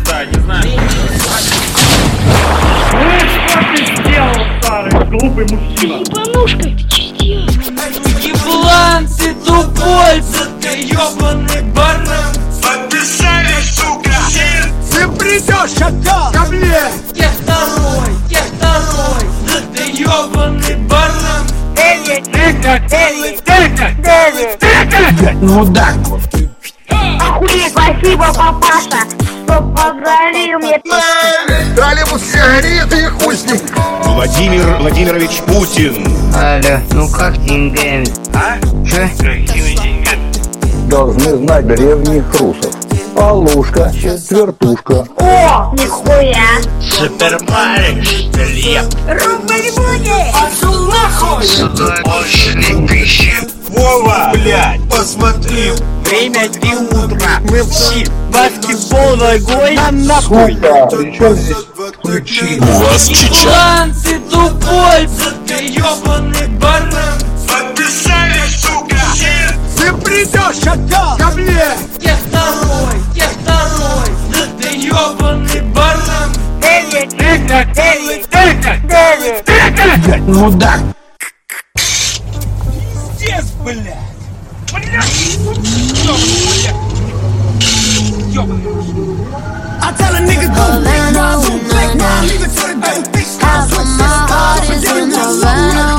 Да, не знаю. Что ты сделал, старый глупый мужчина? Ебанушка, ты че сделал? Еблан, ты тупой, ты ёбаный баран. Подписали, сука! Ты придешь отдал ко мне! Я второй, да ты ёбаный баран. Мудак! Охуеть, спасибо, папаша, что подарил мне. Дали ему сигареты и хуй с ним! Владимир Владимирович Путин. Алло, ну как деньгами? А? Че? Какими деньгами? Должны знать древних русов. Полушка, четвертушка. О, нихуя. Супермарик, Леп. Рубль будет. Пошел нахуй! Пошли пищи. Вова, блядь, посмотри. Время 3 утра, мы все баскетбол ногой нахуй. Сука, при чем здесь включи? У вас чича. Еблан, ты тупой, ты ёбаный баран. Подписали, сука! Ты придешь отдал ко мне! Я второй, да ты ёбаный баран. Мудак! Пиздец, блядь! I tell a nigga go black, now, leave it to the day. Half of my heart is in the ground.